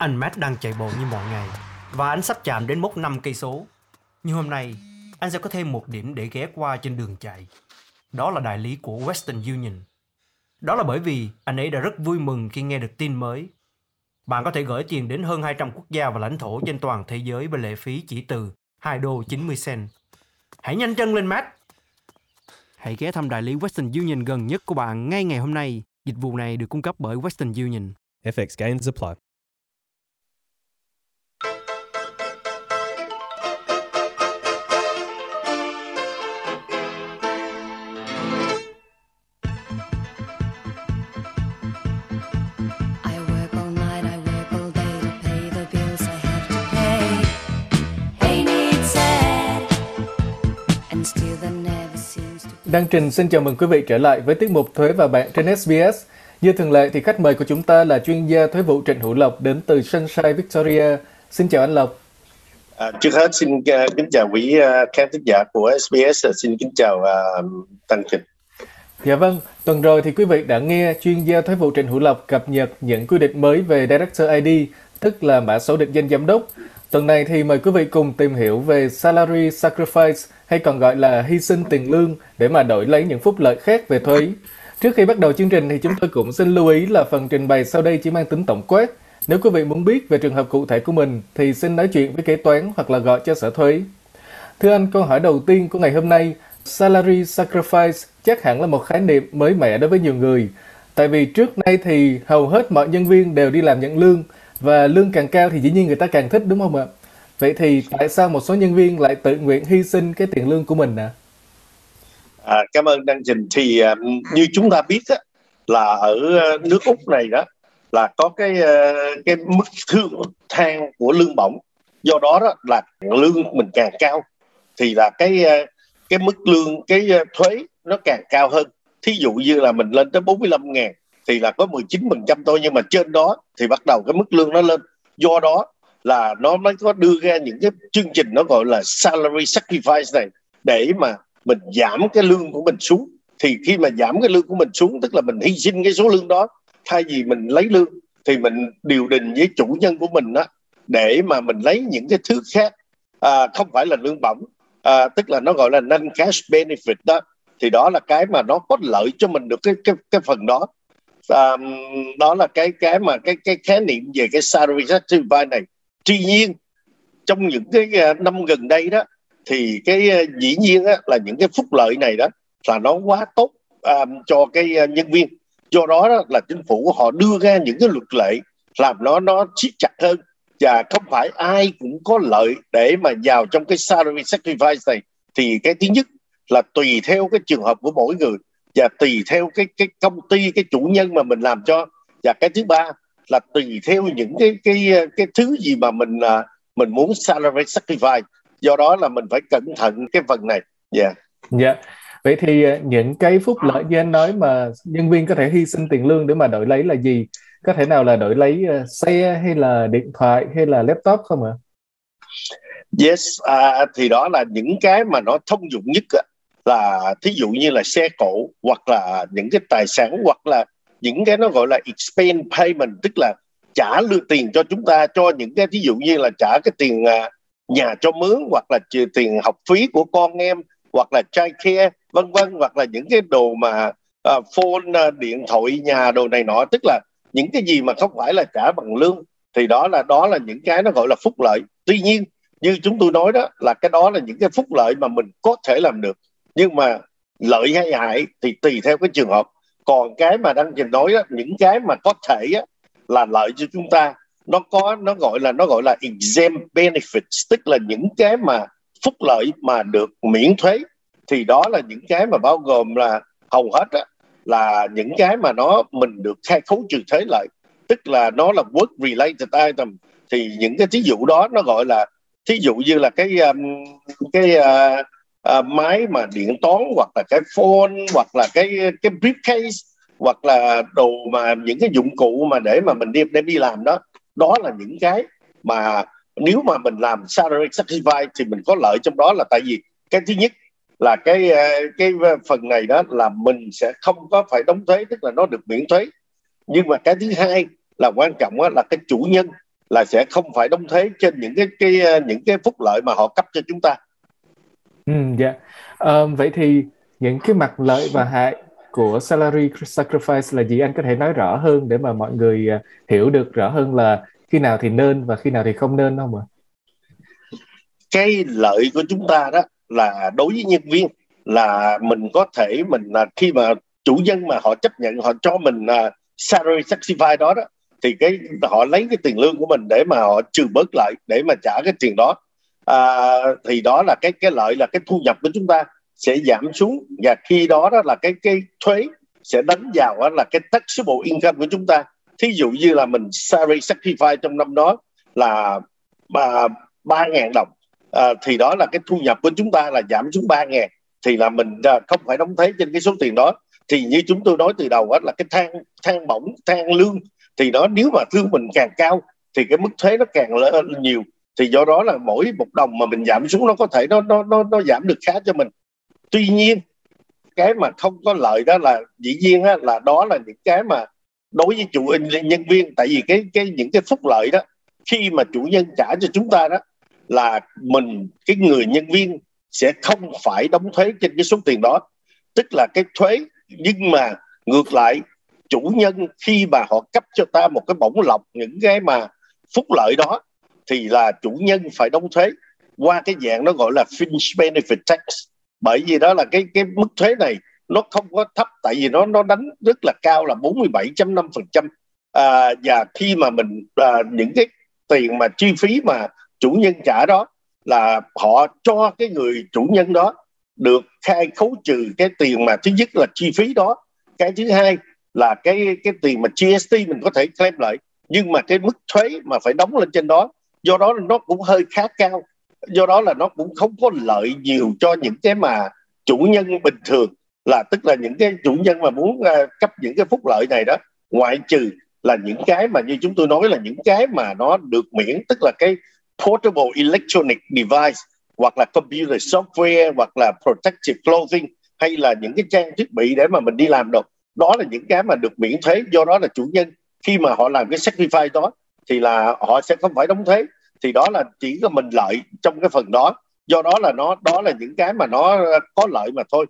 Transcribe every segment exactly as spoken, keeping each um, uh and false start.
Anh Matt đang chạy bộ như mọi ngày và anh sắp chạm đến mốc năm cây số. Nhưng hôm nay, anh sẽ có thêm một điểm để ghé qua trên đường chạy. Đó là đại lý của Western Union. Đó là bởi vì anh ấy đã rất vui mừng khi nghe được tin mới. Bạn có thể gửi tiền đến hơn hai trăm quốc gia và lãnh thổ trên toàn thế giới với lệ phí chỉ từ hai đô chín mươi cent. Hãy nhanh chân lên, Matt! Hãy ghé thăm đại lý Western Union gần nhất của bạn ngay ngày hôm nay. Dịch vụ này được cung cấp bởi Western Union. F X gains apply. Đăng Trình xin chào mừng quý vị trở lại với tiết mục Thuế và Bạn trên ét bê ét. Như thường lệ thì khách mời của chúng ta là chuyên gia thuế vụ Trịnh Hữu Lộc đến từ Sunshine Victoria. Xin chào anh Lộc. À, trước hết xin uh, kính chào quý uh, khán thính giả của ét bê ét, xin kính chào uh, Đăng Trình. Dạ vâng, tuần rồi thì quý vị đã nghe chuyên gia thuế vụ Trịnh Hữu Lộc cập nhật những quy định mới về Director i đê, tức là mã số định danh giám đốc. Tuần này thì mời quý vị cùng tìm hiểu về Salary Sacrifice, hay còn gọi là hy sinh tiền lương, để mà đổi lấy những phúc lợi khác về thuế. Trước khi bắt đầu chương trình thì chúng tôi cũng xin lưu ý là phần trình bày sau đây chỉ mang tính tổng quát. Nếu quý vị muốn biết về trường hợp cụ thể của mình thì xin nói chuyện với kế toán hoặc là gọi cho sở thuế. Thưa anh, câu hỏi đầu tiên của ngày hôm nay, Salary Sacrifice chắc hẳn là một khái niệm mới mẻ đối với nhiều người. Tại vì trước nay thì hầu hết mọi nhân viên đều đi làm nhận lương, và lương càng cao thì dĩ nhiên người ta càng thích, đúng không ạ? Vậy thì tại sao một số nhân viên lại tự nguyện hy sinh cái tiền lương của mình ạ? À? À, cảm ơn Đăng Trình. Thì uh, như chúng ta biết á, là ở nước Úc này đó là có cái uh, cái mức thưởng thang của lương bổng. Do đó, đó là lương mình càng cao thì là cái uh, cái mức lương, cái uh, thuế nó càng cao hơn. Thí dụ như là mình lên tới bốn mươi lăm ngàn thì là có mười chín phần trăm thôi, nhưng mà trên đó thì bắt đầu cái mức lương nó lên. Do đó là nó mới có đưa ra những cái chương trình nó gọi là salary sacrifice này, để mà mình giảm cái lương của mình xuống. Thì khi mà giảm cái lương của mình xuống, tức là mình hy sinh cái số lương đó, thay vì mình lấy lương thì mình điều đình với chủ nhân của mình đó, để mà mình lấy những cái thứ khác, à, không phải là lương bổng, à, tức là nó gọi là non-cash benefit đó. Thì đó là cái mà nó có lợi cho mình được cái cái cái phần đó. À, đó là cái cái mà cái cái khái niệm về cái salary sacrifice này. Tuy nhiên trong những cái năm gần đây đó thì cái dĩ nhiên á, là những cái phúc lợi này đó là nó quá tốt um, cho cái nhân viên. Do đó, đó là chính phủ họ đưa ra những cái luật lệ làm nó nó siết chặt hơn, và không phải ai cũng có lợi để mà vào trong cái salary sacrifice này. Thì cái thứ nhất là tùy theo cái trường hợp của mỗi người, và tùy theo cái cái công ty, cái chủ nhân mà mình làm cho. Và cái thứ ba là tùy theo những cái cái cái thứ gì mà mình mình muốn salary sacrifice. Do đó là mình phải cẩn thận cái phần này. Dạ. Yeah. Dạ. Yeah. Vậy thì những cái phúc lợi như anh nói mà nhân viên có thể hy sinh tiền lương để mà đổi lấy là gì? Có thể nào là đổi lấy xe hay là điện thoại hay là laptop không ạ? Yes, à, thì đó là những cái mà nó thông dụng nhất á, là thí dụ như là xe cộ, hoặc là những cái tài sản, hoặc là những cái nó gọi là expense payment, tức là trả lương tiền cho chúng ta, cho những cái thí dụ như là trả cái tiền uh, nhà cho mướn, hoặc là tiền học phí của con em, hoặc là childcare, vân vân, hoặc là những cái đồ mà uh, phone, uh, điện thoại nhà, đồ này nọ, tức là những cái gì mà không phải là trả bằng lương. Thì đó là đó là những cái nó gọi là phúc lợi. Tuy nhiên như chúng tôi nói đó, là cái đó là những cái phúc lợi mà mình có thể làm được, nhưng mà lợi hay hại thì tùy theo cái trường hợp. Còn cái mà Đăng Trình nói đó, những cái mà có thể á, là lợi cho chúng ta, nó có nó gọi là nó gọi là exempt benefits, tức là những cái mà phúc lợi mà được miễn thuế. Thì đó là những cái mà bao gồm là hầu hết á, là những cái mà nó mình được khai khấu trừ thuế lại, tức là nó là work related item. Thì những cái thí dụ đó nó gọi là, thí dụ như là cái um, cái uh, uh, máy mà điện toán, hoặc là cái phone, hoặc là cái cái briefcase, hoặc là đồ mà những cái dụng cụ mà để mà mình đi để đi làm đó. Đó là những cái mà nếu mà mình làm salary sacrifice thì mình có lợi trong đó. Là tại vì cái thứ nhất là cái cái phần này đó là mình sẽ không có phải đóng thuế, tức là nó được miễn thuế. Nhưng mà cái thứ hai là quan trọng là cái chủ nhân là sẽ không phải đóng thuế trên những cái cái những cái phúc lợi mà họ cấp cho chúng ta. Ừ, dạ. Ờ, vậy thì những cái mặt lợi và hại của salary sacrifice là gì, anh có thể nói rõ hơn để mà mọi người à, hiểu được rõ hơn là khi nào thì nên và khi nào thì không nên không ạ? Cái lợi của chúng ta đó là đối với nhân viên là mình có thể mình là khi mà chủ nhân mà họ chấp nhận họ cho mình uh, salary sacrifice đó đó, thì cái họ lấy cái tiền lương của mình để mà họ trừ bớt lại để mà trả cái tiền đó. À, thì đó là cái cái lợi là cái thu nhập của chúng ta sẽ giảm xuống, và khi đó đó là cái cái thuế sẽ đánh vào đó là cái taxable income của chúng ta. Thí dụ như là mình salary sacrifice trong năm đó là ba ngàn đồng, à, thì đó là cái thu nhập của chúng ta là giảm xuống ba ngàn, thì là mình à, không phải đóng thuế trên cái số tiền đó. Thì như chúng tôi nói từ đầu đó là cái thang thang bổng thang lương, thì đó nếu mà lương mình càng cao thì cái mức thuế nó càng lớn nhiều, thì do đó là mỗi một đồng mà mình giảm xuống nó có thể nó nó nó, nó giảm được khá cho mình. Tuy nhiên cái mà không có lợi đó là dĩ nhiên á, là đó là những cái mà đối với chủ nhân viên, tại vì cái cái những cái phúc lợi đó khi mà chủ nhân trả cho chúng ta đó là mình cái người nhân viên sẽ không phải đóng thuế trên cái số tiền đó, tức là cái thuế. Nhưng mà ngược lại, chủ nhân khi mà họ cấp cho ta một cái bổng lộc, những cái mà phúc lợi đó, thì là chủ nhân phải đóng thuế qua cái dạng nó gọi là fringe benefit tax. Bởi vì đó là cái cái mức thuế này nó không có thấp, tại vì nó nó đánh rất là cao là bốn mươi bảy phẩy năm phần trăm. À, và khi mà mình à, những cái tiền mà chi phí mà chủ nhân trả đó là họ cho cái người chủ nhân đó được khai khấu trừ cái tiền mà thứ nhất là chi phí đó, cái thứ hai là cái cái tiền mà giê ét tê mình có thể claim lại, nhưng mà cái mức thuế mà phải đóng lên trên đó, do đó nó cũng hơi khá cao. Do đó là nó cũng không có lợi nhiều cho những cái mà chủ nhân bình thường, là tức là những cái chủ nhân mà muốn uh, cấp những cái phúc lợi này đó, ngoại trừ là những cái mà như chúng tôi nói là những cái mà nó được miễn, tức là cái portable electronic device, hoặc là computer software, hoặc là protective clothing, hay là những cái trang thiết bị để mà mình đi làm được. Đó là những cái mà được miễn thuế. Do đó là chủ nhân khi mà họ làm cái sacrifice đó thì là họ sẽ không phải đóng thuế, thì đó là chỉ có mình lợi trong cái phần đó. Do đó là nó đó là những cái mà nó có lợi mà thôi,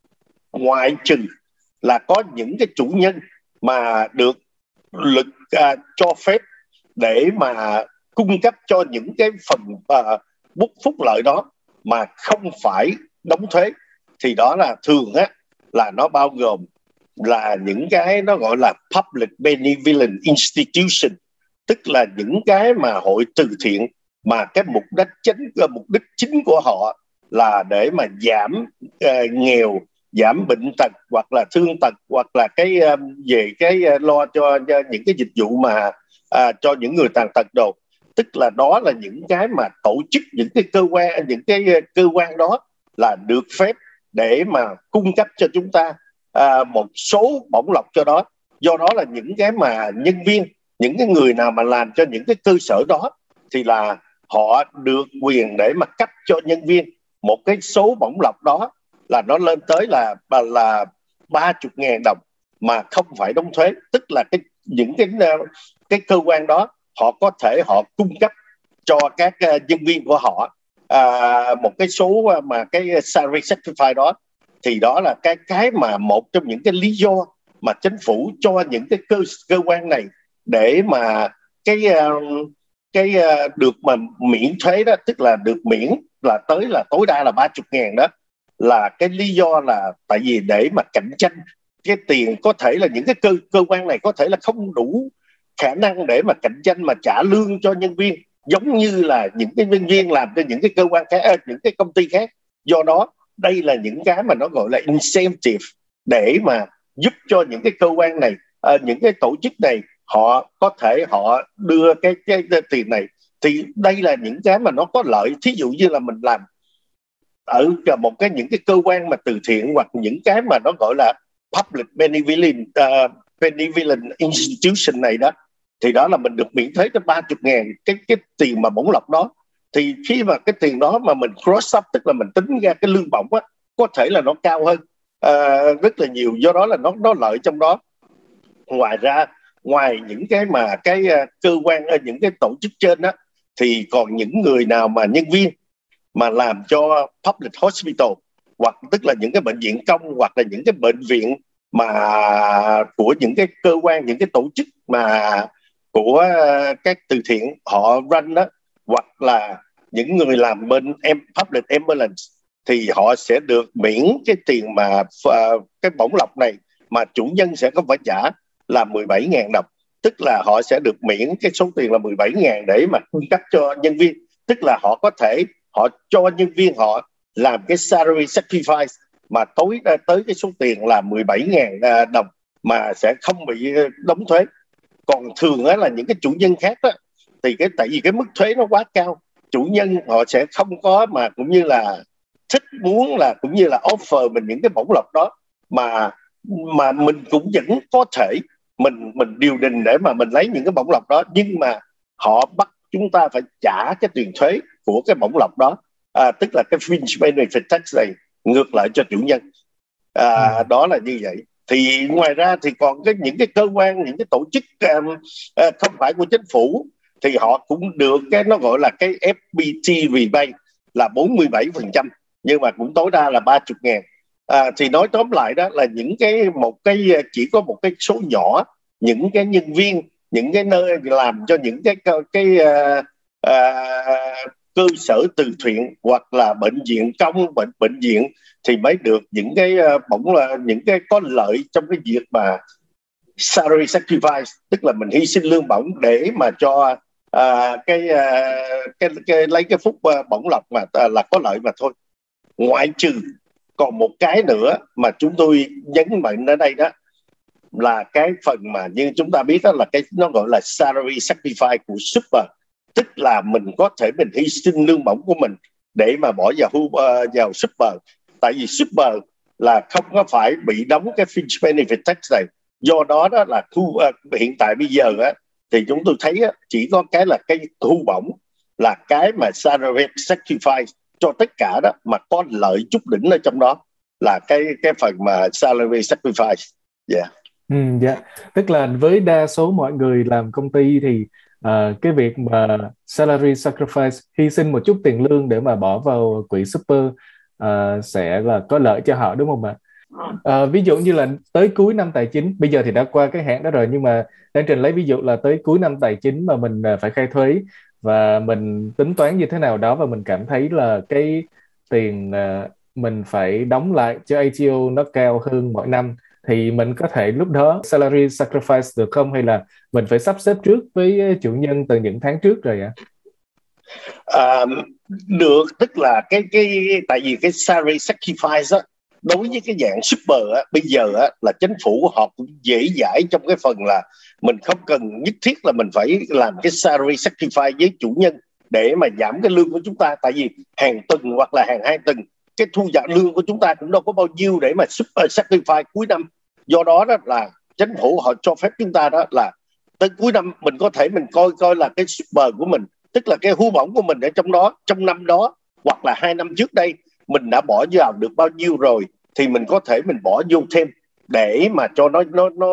ngoại trừ là có những cái chủ nhân mà được lực à, cho phép để mà cung cấp cho những cái phần à, bút phúc lợi đó mà không phải đóng thuế, thì đó là thường á là nó bao gồm là những cái nó gọi là public benevolent institution, tức là những cái mà hội từ thiện mà cái mục đích chính mục đích chính của họ là để mà giảm uh, nghèo, giảm bệnh tật hoặc là thương tật, hoặc là cái uh, về cái uh, lo cho, cho những cái dịch vụ mà uh, cho những người tàn tật đồ. Tức là đó là những cái mà tổ chức, những cái cơ quan những cái uh, cơ quan đó là được phép để mà cung cấp cho chúng ta uh, một số bổng lộc cho đó. Do đó là những cái mà nhân viên, những cái người nào mà làm cho những cái cơ sở đó thì là họ được quyền để mà cấp cho nhân viên một cái số bổng lộc đó là nó lên tới là là ba mươi ngàn đồng mà không phải đóng thuế. Tức là cái những cái cái cơ quan đó họ có thể họ cung cấp cho các nhân viên của họ à, một cái số mà cái salary sacrifice đó. Thì đó là cái cái mà một trong những cái lý do mà chính phủ cho những cái cơ cơ quan này để mà cái cái được mà miễn thuế đó, tức là được miễn là tới là tối đa là ba mươi ngàn đó, là cái lý do là tại vì để mà cạnh tranh cái tiền, có thể là những cái cơ cơ quan này có thể là không đủ khả năng để mà cạnh tranh mà trả lương cho nhân viên giống như là những cái nhân viên làm cho những cái cơ quan khác, những cái công ty khác. Do đó đây là những cái mà nó gọi là incentive để mà giúp cho những cái cơ quan này, uh, những cái tổ chức này họ có thể họ đưa cái, cái, cái tiền này. Thì đây là những cái mà nó có lợi. Thí dụ như là mình làm ở một cái những cái cơ quan mà từ thiện, hoặc những cái mà nó gọi là public benevolent, uh, benevolent institution này đó, thì đó là mình được miễn thuế tới ba mươi ngàn cái, cái tiền mà bổng lộc đó. Thì khi mà cái tiền đó mà mình cross up, tức là mình tính ra cái lương bổng á, có thể là nó cao hơn uh, rất là nhiều. Do đó là nó, nó lợi trong đó. Ngoài ra ngoài những cái mà cái uh, cơ quan uh, những cái tổ chức trên đó, thì còn những người nào mà nhân viên mà làm cho public hospital, hoặc tức là những cái bệnh viện công, hoặc là những cái bệnh viện mà của những cái cơ quan, những cái tổ chức mà của uh, các từ thiện họ run đó, hoặc là những người làm bên em public ambulance, thì họ sẽ được miễn cái tiền mà uh, cái bổng lộc này mà chủ nhân sẽ có phải trả là mười bảy nghìn đồng. Tức là họ sẽ được miễn cái số tiền là mười bảy nghìn để mà cung cấp cho nhân viên. Tức là họ có thể họ cho nhân viên họ làm cái salary sacrifice mà tối tới cái số tiền là mười bảy nghìn đồng mà sẽ không bị đóng thuế. Còn thường á, là những cái chủ nhân khác á, thì cái tại vì cái mức thuế nó quá cao, chủ nhân họ sẽ không có mà cũng như là thích muốn là cũng như là offer mình những cái bổng lộc đó, mà mà mình cũng vẫn có thể mình mình điều đình để mà mình lấy những cái bổng lộc đó, nhưng mà họ bắt chúng ta phải trả cái tiền thuế của cái bổng lộc đó, à, tức là cái fringe benefit tax này ngược lại cho chủ nhân. À, ừ. Đó là như vậy. Thì ngoài ra thì còn cái những cái cơ quan, những cái tổ chức um, uh, không phải của chính phủ thì họ cũng được cái nó gọi là cái ép pê tê rebate là bốn mươi bảy phần trăm, nhưng mà cũng tối đa là ba mươi ngàn. À, thì nói tóm lại đó là những cái một cái chỉ có một cái số nhỏ những cái nhân viên, những cái nơi làm cho những cái cái, cái uh, uh, cơ sở từ thiện hoặc là bệnh viện công, bệnh bệnh viện thì mới được những cái uh, bổng là những cái có lợi trong cái việc mà salary sacrifice, tức là mình hy sinh lương bổng để mà cho uh, cái, uh, cái cái lấy cái phúc uh, bổng lộc mà uh, là có lợi mà thôi. Ngoại trừ còn một cái nữa mà chúng tôi nhấn mạnh ở đây đó là cái phần mà như chúng ta biết đó là cái nó gọi là salary sacrifice của super, tức là mình có thể mình hy sinh lương bổng của mình để mà bỏ vào uh, vào super. Tại vì super là không có phải bị đóng cái fringe benefit tax này, do đó đó là thu uh, hiện tại bây giờ á, thì chúng tôi thấy á, chỉ có cái là cái thu bổng là cái mà salary sacrifice cho tất cả đó mà có lợi chút đỉnh ở trong đó là cái cái phần mà salary sacrifice. Yeah. Ừ, dạ. Tức là với đa số mọi người làm công ty thì uh, cái việc mà salary sacrifice, hy sinh một chút tiền lương để mà bỏ vào quỹ super uh, sẽ là có lợi cho họ, đúng không ạ? Uh, ví dụ như là tới cuối năm tài chính, bây giờ thì đã qua cái hạn đó rồi, nhưng mà đang trình lấy ví dụ là tới cuối năm tài chính mà mình uh, phải khai thuế và mình tính toán như thế nào đó và mình cảm thấy là cái tiền uh, mình phải đóng lại cho a tê o nó cao hơn mỗi năm, thì mình có thể lúc đó salary sacrifice được không, hay là mình phải sắp xếp trước với chủ nhân từ những tháng trước rồi ạ? À, được, tức là cái cái tại vì cái salary sacrifice á, đối với cái dạng super á, bây giờ á, là chính phủ họ cũng dễ dãi trong cái phần là mình không cần nhất thiết là mình phải làm cái salary sacrifice với chủ nhân để mà giảm cái lương của chúng ta, tại vì hàng tuần hoặc là hàng hai tuần cái thu nhập lương của chúng ta cũng đâu có bao nhiêu để mà super sacrifice cuối năm. Do đó đó là chính phủ họ cho phép chúng ta đó là tới cuối năm mình có thể mình coi coi là cái super của mình, tức là cái hưu bổng của mình ở trong đó, trong năm đó hoặc là hai năm trước đây mình đã bỏ vào được bao nhiêu rồi thì mình có thể mình bỏ vô thêm để mà cho nó nó nó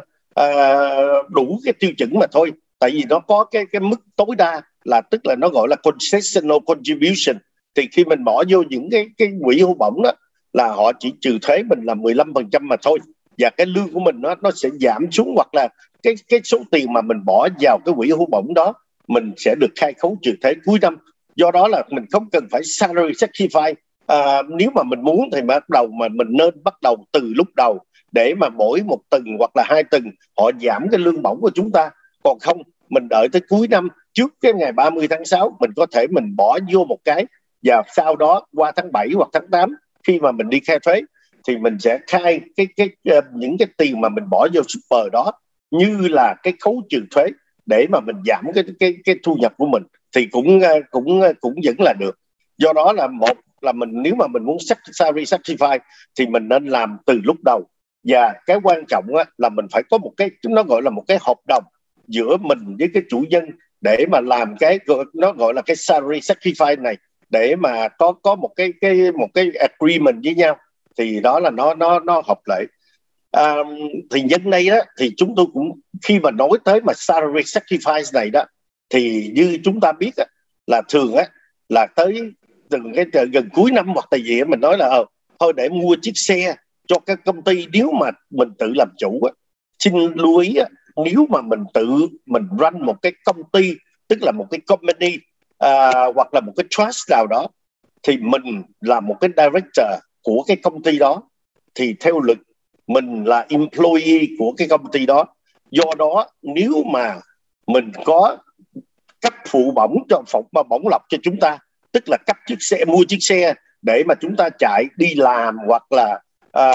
uh, đủ cái tiêu chuẩn mà thôi. Tại vì nó có cái cái mức tối đa là tức là nó gọi là concessional contribution, thì khi mình bỏ vô những cái cái quỹ hưu bổng đó là họ chỉ trừ thuế mình là mười lăm phần trăm mà thôi, và cái lương của mình nó nó sẽ giảm xuống, hoặc là cái cái số tiền mà mình bỏ vào cái quỹ hưu bổng đó mình sẽ được khai khấu trừ thuế cuối năm. Do đó là mình không cần phải salary sacrifice. À, nếu mà mình muốn thì bắt đầu mà mình nên bắt đầu từ lúc đầu để mà mỗi một tuần hoặc là hai tuần họ giảm cái lương bổng của chúng ta. Còn không mình đợi tới cuối năm trước cái ngày ba mươi tháng sáu mình có thể mình bỏ vô một cái, và sau đó qua tháng bảy hoặc tháng tám khi mà mình đi khai thuế thì mình sẽ khai cái cái uh, những cái tiền mà mình bỏ vô super đó như là cái khấu trừ thuế để mà mình giảm cái cái cái thu nhập của mình, thì cũng cũng cũng vẫn là được. Do đó là một là mình nếu mà mình muốn salary sacrifice thì mình nên làm từ lúc đầu, và cái quan trọng á, là mình phải có một cái nó gọi là một cái hợp đồng giữa mình với cái chủ nhân để mà làm cái nó gọi là cái salary sacrifice này, để mà có có một cái cái một cái agreement với nhau, thì đó là nó nó nó hợp lệ. À, thì nhân đây đó thì chúng tôi cũng khi mà nói tới mà salary sacrifice này đó, thì như chúng ta biết á, là thường á là tới từng cái trời gần cuối năm hoặc là gì á, mình nói là ờ, thôi để mua chiếc xe cho các công ty. Nếu mà mình tự làm chủ á, xin lưu ý á, nếu mà mình tự mình run một cái công ty, tức là một cái company à, hoặc là một cái trust nào đó, thì mình là một cái director của cái công ty đó, thì theo luật mình là employee của cái công ty đó. Do đó nếu mà mình có cấp phụ bổng cho phòng mà bổng lộc cho chúng ta, tức là cấp chiếc xe, mua chiếc xe để mà chúng ta chạy đi làm hoặc là à,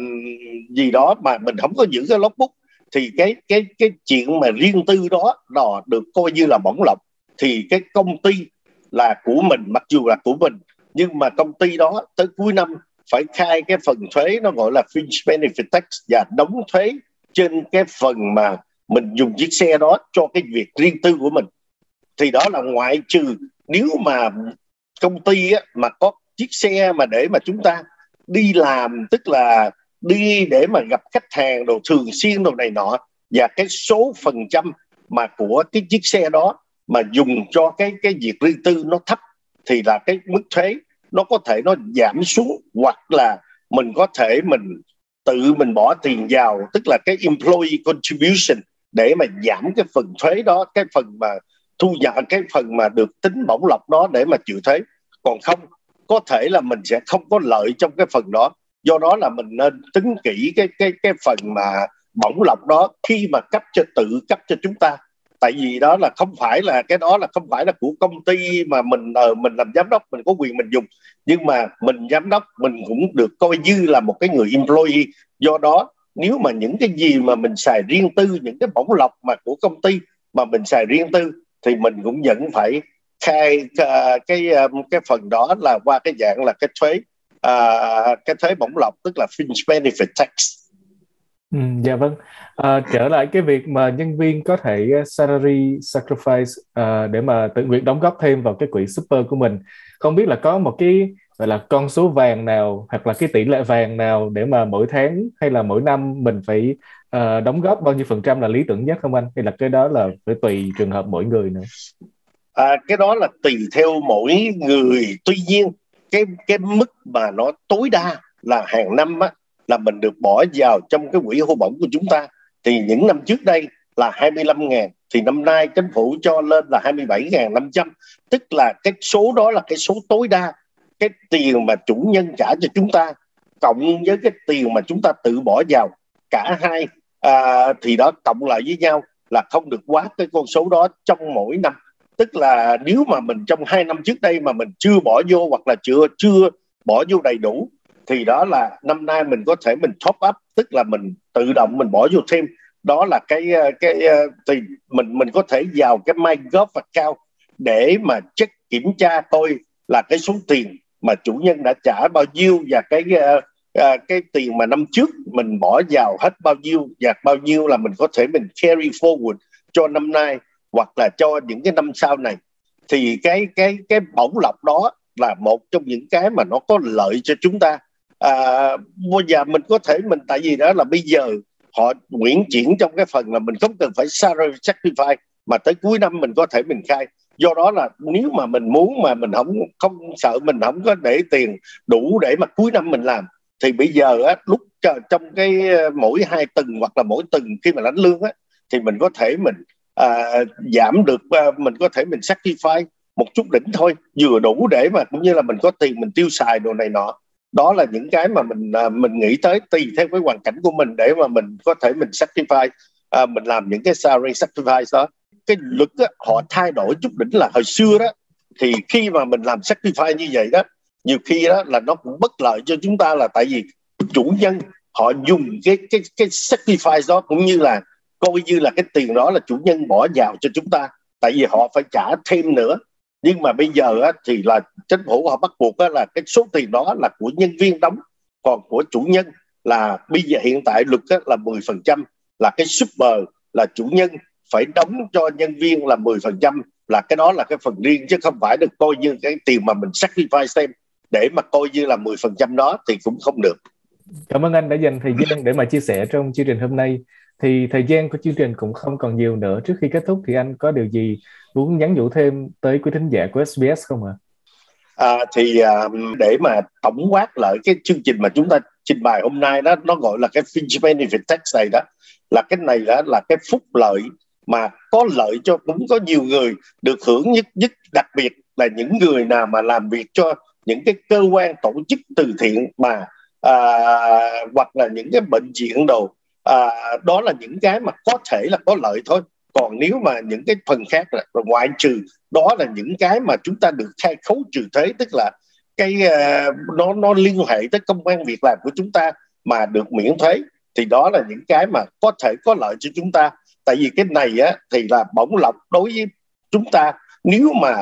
gì đó mà mình không có giữ cái logbook, thì cái cái cái chuyện mà riêng tư đó đó được coi như là bổng lộc. Thì cái công ty là của mình, mặc dù là của mình, nhưng mà công ty đó tới cuối năm phải khai cái phần thuế nó gọi là fringe benefit tax và đóng thuế trên cái phần mà mình dùng chiếc xe đó cho cái việc riêng tư của mình. Thì đó là ngoại trừ nếu mà công ty á, mà có chiếc xe mà để mà chúng ta đi làm, tức là đi để mà gặp khách hàng đồ thường xuyên đồ này nọ, và cái số phần trăm mà của cái chiếc xe đó mà dùng cho cái cái việc riêng tư nó thấp, thì là cái mức thuế nó có thể nó giảm xuống, hoặc là mình có thể mình tự mình bỏ tiền vào, tức là cái employee contribution, để mà giảm cái phần thuế đó, cái phần mà thu nhập, cái phần mà được tính bổng lộc đó để mà chịu thuế. Còn không, có thể là mình sẽ không có lợi trong cái phần đó. Do đó là mình nên tính kỹ cái cái cái phần mà bổng lộc đó khi mà cấp cho tự cấp cho chúng ta. Tại vì đó là không phải là cái đó là không phải là của công ty mà mình uh, mình làm giám đốc mình có quyền mình dùng, nhưng mà mình giám đốc mình cũng được coi như là một cái người employee. Do đó nếu mà những cái gì mà mình xài riêng tư, những cái bổng lộc mà của công ty mà mình xài riêng tư, thì mình cũng vẫn phải khai uh, cái um, cái phần đó là qua cái dạng là cái thuế uh, cái thuế bổng lộc, tức là fringe benefit tax. Ừ, dạ vâng. À, trở lại cái việc mà nhân viên có thể uh, salary sacrifice uh, để mà tự nguyện đóng góp thêm vào cái quỹ super của mình, không biết là có một cái gọi là con số vàng nào hoặc là cái tỷ lệ vàng nào để mà mỗi tháng hay là mỗi năm mình phải uh, đóng góp bao nhiêu phần trăm là lý tưởng nhất không anh? Hay là cái đó là phải tùy trường hợp mỗi người nữa? À, cái đó là tùy theo mỗi người. Tuy nhiên cái cái mức mà nó tối đa là hàng năm á, là mình được bỏ vào trong cái quỹ hưu bổng của chúng ta. Thì những năm trước đây là hai mươi lăm ngàn, thì năm nay chính phủ cho lên là hai mươi bảy nghìn năm trăm. Tức là cái số đó là cái số tối đa, cái tiền mà chủ nhân trả cho chúng ta cộng với cái tiền mà chúng ta tự bỏ vào, cả hai à, thì đó cộng lại với nhau là không được quá cái con số đó trong mỗi năm. Tức là nếu mà mình trong hai năm trước đây mà mình chưa bỏ vô, hoặc là chưa chưa bỏ vô đầy đủ, thì đó là năm nay mình có thể mình top up, tức là mình tự động mình bỏ vô thêm. Đó là cái cái thì mình mình có thể vào cái MyGov account để mà check, kiểm tra coi là cái số tiền mà chủ nhân đã trả bao nhiêu, và cái uh, cái tiền mà năm trước mình bỏ vào hết bao nhiêu, và bao nhiêu là mình có thể mình carry forward cho năm nay hoặc là cho những cái năm sau này. Thì cái cái cái bổng lộc đó là một trong những cái mà nó có lợi cho chúng ta. À, bây giờ mình có thể mình tại vì đó là bây giờ họ nguyện chuyển trong cái phần là mình không cần phải salary sacrifice, mà tới cuối năm mình có thể mình khai. Do đó là nếu mà mình muốn mà mình không không sợ mình không có để tiền đủ để mà cuối năm mình làm, thì bây giờ á, lúc trong cái mỗi hai tuần hoặc là mỗi tuần khi mà lãnh lương á, thì mình có thể mình à, giảm được, à, mình có thể mình sacrifice một chút đỉnh thôi, vừa đủ để mà cũng như là mình có tiền mình tiêu xài đồ này nọ. Đó là những cái mà mình à, mình nghĩ tới tùy theo cái hoàn cảnh của mình để mà mình có thể mình sacrifice, à, mình làm những cái salary sacrifice đó. Cái luật á, họ thay đổi chút đỉnh là hồi xưa đó, thì khi mà mình làm sacrifice như vậy đó, nhiều khi đó là nó cũng bất lợi cho chúng ta, là tại vì chủ nhân họ dùng cái cái cái sacrifice đó cũng như là coi như là cái tiền đó là chủ nhân bỏ vào cho chúng ta, tại vì họ phải trả thêm nữa. Nhưng mà bây giờ á, thì là chính phủ họ bắt buộc á, là cái số tiền đó là của nhân viên đóng, còn của chủ nhân là bây giờ hiện tại luật á, là mười phần trăm là cái super, là chủ nhân phải đóng cho nhân viên là mười phần trăm, là cái đó là cái phần riêng, chứ không phải được coi như cái tiền mà mình sacrifice thêm để mà coi như là mười phần trăm đó thì cũng không được. Cảm ơn anh đã dành thời gian để mà chia sẻ trong chương trình hôm nay. Thì thời gian của chương trình cũng không còn nhiều nữa. Trước khi kết thúc thì anh có điều gì muốn nhắn nhủ thêm tới quý thính giả của ét bê ét không ạ? À, thì à, để mà tổng quát lại cái chương trình mà chúng ta trình bày hôm nay đó, nó gọi là cái fringe benefit tax này đó, là cái này đó là cái phúc lợi mà có lợi cho cũng có nhiều người được hưởng nhất nhất đặc biệt là những người nào mà làm việc cho những cái cơ quan tổ chức từ thiện mà à, hoặc là những cái bệnh viện đồ, à, đó là những cái mà có thể là có lợi thôi. Còn nếu mà những cái phần khác là ngoại trừ, đó là những cái mà chúng ta được khai khấu trừ thuế, tức là cái uh, nó nó liên hệ tới công ăn việc làm của chúng ta mà được miễn thuế, thì đó là những cái mà có thể có lợi cho chúng ta. Tại vì cái này á thì là bổng lộc đối với chúng ta. Nếu mà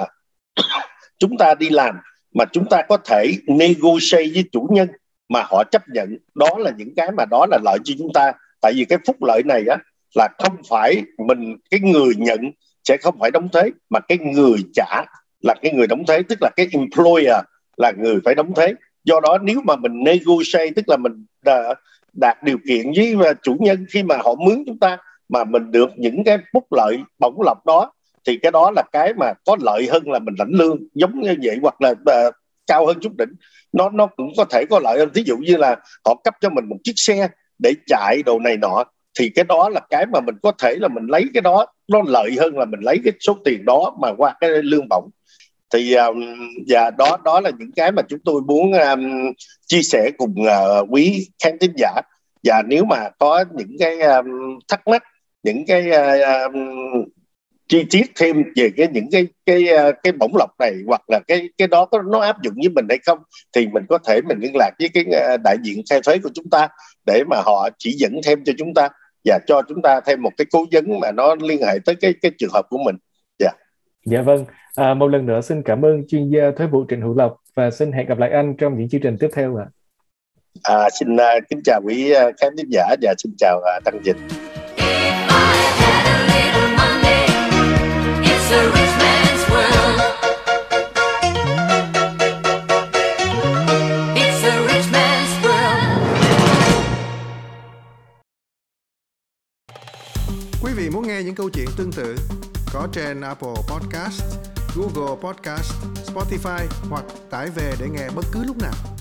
chúng ta đi làm mà chúng ta có thể negotiate với chủ nhân mà họ chấp nhận, đó là những cái mà đó là lợi cho chúng ta. Tại vì cái phúc lợi này á là không phải mình, cái người nhận sẽ không phải đóng thuế, mà cái người trả là cái người đóng thuế, tức là cái employer là người phải đóng thuế. Do đó nếu mà mình negotiate, tức là mình đạt điều kiện với chủ nhân khi mà họ mướn chúng ta, mà mình được những cái phúc lợi bổng lộc đó, thì cái đó là cái mà có lợi hơn là mình lãnh lương giống như vậy, hoặc là uh, cao hơn chút đỉnh. Nó nó cũng có thể có lợi hơn. Ví dụ như là họ cấp cho mình một chiếc xe để chạy đồ này nọ, thì cái đó là cái mà mình có thể là mình lấy cái đó, nó lợi hơn là mình lấy cái số tiền đó mà qua cái lương bổng. Thì um, và đó đó là những cái mà chúng tôi muốn um, chia sẻ cùng uh, quý khán thính giả. Và nếu mà có những cái um, thắc mắc, những cái uh, um, chi tiết thêm về cái những cái cái cái bổng lộc này, hoặc là cái cái đó có nó áp dụng với mình hay không, thì mình có thể mình liên lạc với cái đại diện khai thuế của chúng ta để mà họ chỉ dẫn thêm cho chúng ta và cho chúng ta thêm một cái cố vấn mà nó liên hệ tới cái cái trường hợp của mình. Dạ. Yeah. Dạ vâng. À, một lần nữa xin cảm ơn chuyên gia thuế vụ Trịnh Hữu Lộc và xin hẹn gặp lại anh trong những chương trình tiếp theo ạ. À, xin uh, kính chào quý uh, khán thính giả và xin chào uh, Đăng Dịch. Quý vị muốn nghe những câu chuyện tương tự có trên Apple Podcast, Google Podcast, Spotify hoặc tải về để nghe bất cứ lúc nào.